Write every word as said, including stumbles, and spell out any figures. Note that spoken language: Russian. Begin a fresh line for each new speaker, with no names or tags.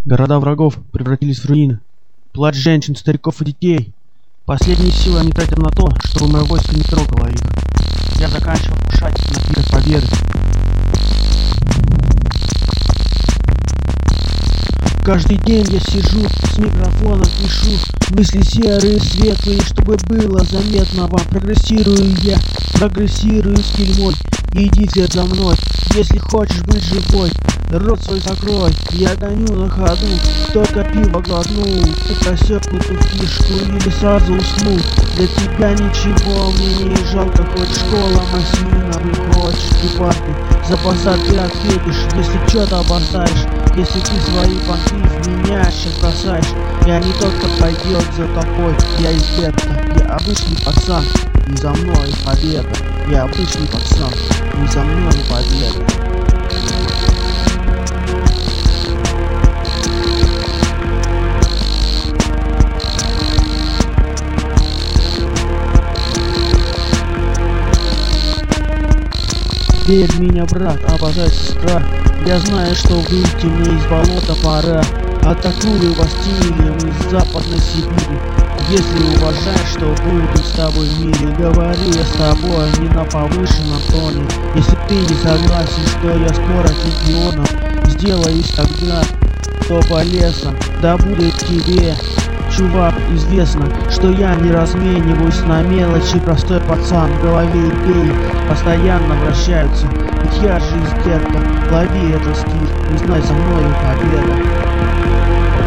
Города врагов превратились в руины. Плач женщин, стариков и детей. Последние силы они тратят на то, чтобы мое войско не трогало их. Я заканчиваю вкушать напиток победы. Каждый день я сижу, с микрофоном пишу мысли серые, светлые, чтобы было заметно вам. Прогрессирую я, прогрессирую стиль мой. Иди вслед за мной, если хочешь быть живой. Рот свой закрой, я гоню на ходу. Только пиво глотнул, ты просек эту фишку или сразу уснул. Для тебя ничего мне не жалко, хоть школа Максимовна, хочешь ты парты. За базар ты ответишь, если что-то опоздаешь. Если ты свои понты в меня сейчас бросаешь. Я не тот, кто пойдет за тобой, я из гетто. Я обычный пацан, и за мной победа. Я обычный пацан, и за мной победа. Верь в меня, брат, обожай, сестра. Я знаю, что выйти мне из болота пора. Атакую вас стилем из Западной Сибири. Если уважаешь, что буду с тобой в мире, говорю я с тобой не на повышенном тоне. Если ты не согласен, что я скоро чемпионом сделаюсь, тогда то по лесам, да будет тебе, чувак, известно, что я не размениваюсь на мелочи. Простой пацан, в голове идеи постоянно вращаются. Ведь я же из гетто, лови этот стиль, узнай за мною победа.